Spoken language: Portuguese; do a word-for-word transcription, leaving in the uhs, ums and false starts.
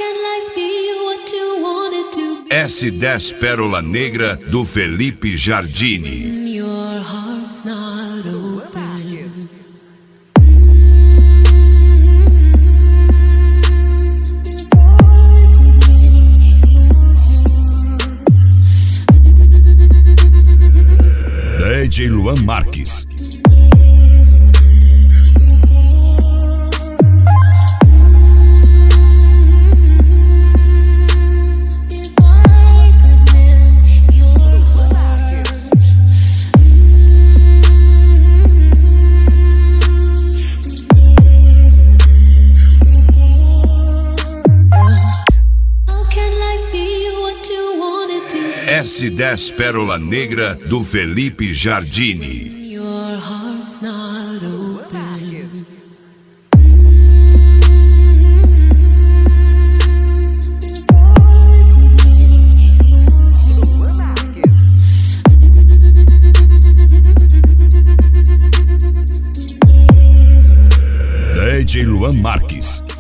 S dez Pérola Negra do Felipe Jardini. D J Luan Marques. S dez Pérola Negra do Felipe Jardini. D J Luan Marques.